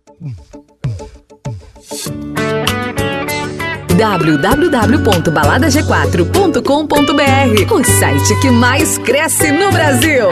www.baladag4.com.br, o site que mais cresce no Brasil.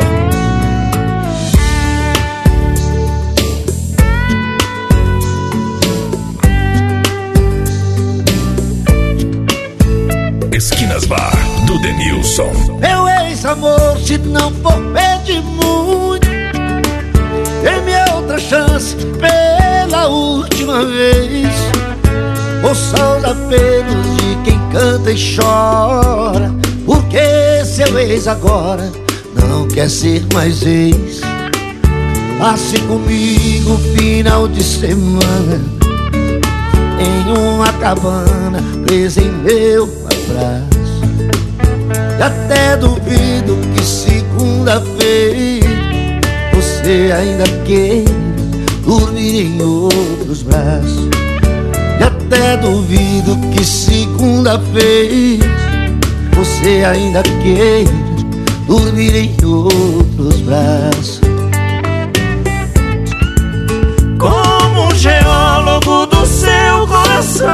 Esquinas Bar, do Denilson. Meu ex-amor, se não for pedir muito, dê-me outra chance pela última vez. Ouça os apelos de quem canta e chora, porque seu ex agora não quer ser mais ex. Passe comigo final de semana em uma cabana presa em meu abraço. E até duvido que segunda-feira você ainda queira dormir em outros braços. E até duvido que segunda-feira você ainda queira dormir em outros braços. Como um geólogo do seu coração,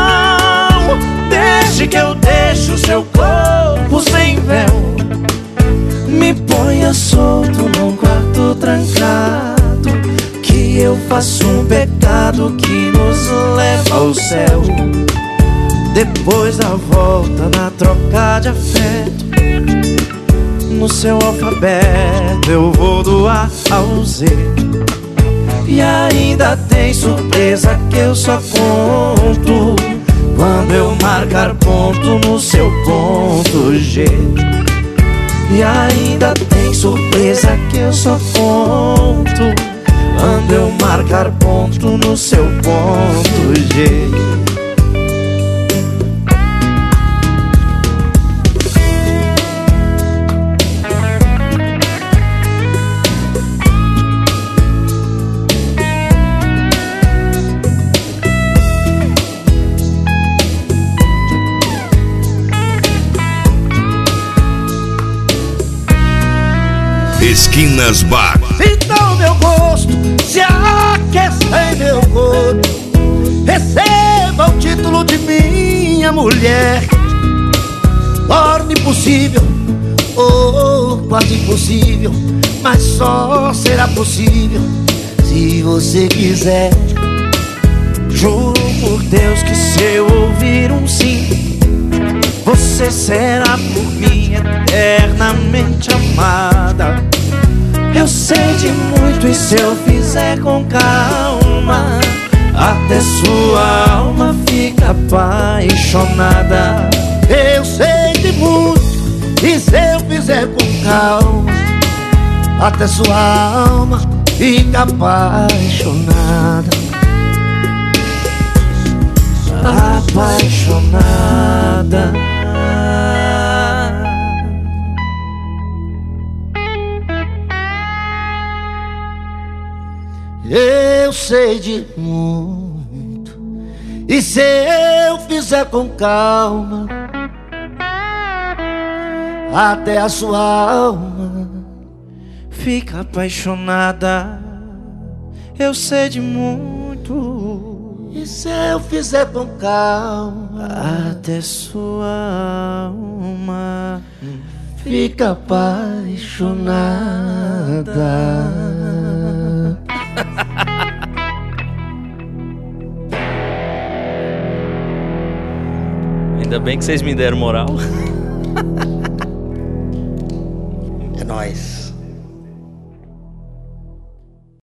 desde que eu deixo seu corpo sem véu, me ponha solto num quarto trancado, que eu faço um pecado que nos leva ao céu. Depois da volta na troca de afeto, no seu alfabeto eu vou do A ao Z. E ainda tem surpresa que eu só conto quando eu marcar ponto no seu ponto G. E ainda tem surpresa que eu só conto quando eu marcar ponto no seu ponto G. Esquinas Bar. Então meu gosto se aquece em meu corpo, receba o título de minha mulher. Torne possível ou quase impossível, mas só será possível se você quiser. Juro por Deus que se eu ouvir um sim, você será por mim eternamente amada. Eu sei de muito e se eu fizer com calma, até sua alma fica apaixonada. Eu sei de muito e se eu fizer com calma, até sua alma fica apaixonada. Apaixonada. Eu sei de muito e se eu fizer com calma, até a sua alma fica apaixonada. Eu sei de muito e se eu fizer com calma, até sua alma fica apaixonada. Ainda bem que vocês me deram moral. É nóis.